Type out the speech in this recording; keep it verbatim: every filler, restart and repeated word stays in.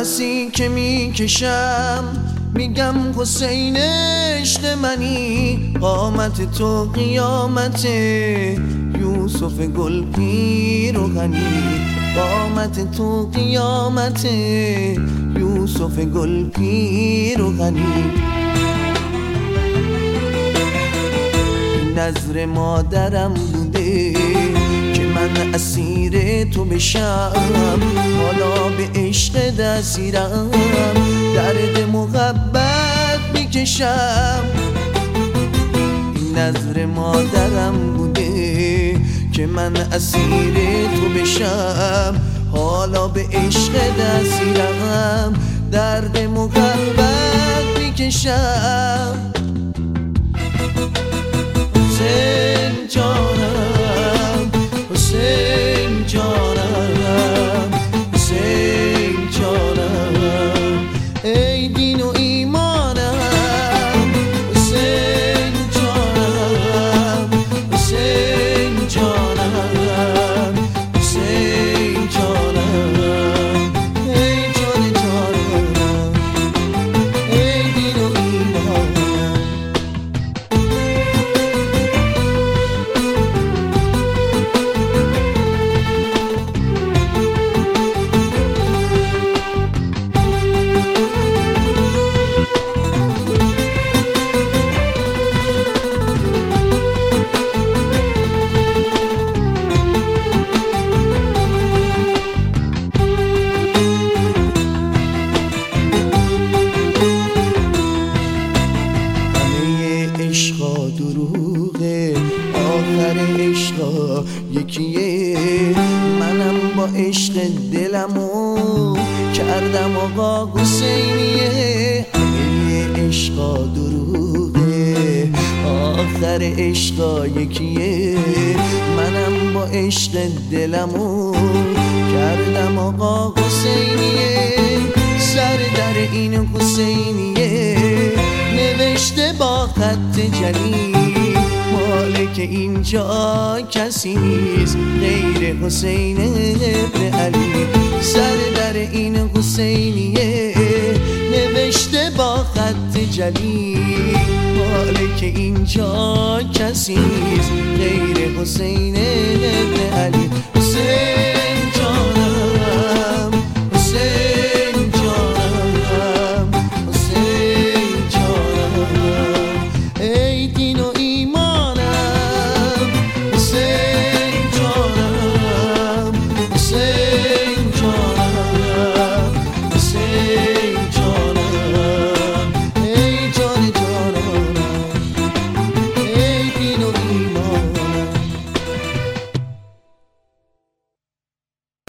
نفسی که میکشم میگم حسین عشق منی، قامت تو قیامت یوسف گل پیرهنی، قامت تو قیامت یوسف گل پیرهنی. نظر مادرم بوده که من اسیر تو بشم، حالا به عشق دستیرم درد محبت میکشم. این نظر مادرم بوده که من اسیر تو بشم، حالا به عشق دستیرم درد محبت میکشم. حسین جانم، حسین جانم، حسین جانم، ای دین و ایمانم. حسین جانم، حسین جانم، حسین جانم، ای جان جانم، ای دین و ایمانم. عشقا دروغه، آخر عشقا یکیه، منم با عشق دلمو کردم آقا حسینیه. همه عشقا دروغه، آخر عشقا یکیه، منم با عشق دلمو کردم آقا حسینیه. سر در این حسینیه نوشته با خط جلی، مالک اینجا کسی نیست غیر حسین ابن علی. سر در این حسینیه نوشته با خط جلی، مالک اینجا کسی نیست غیر حسین ابن علی. حسین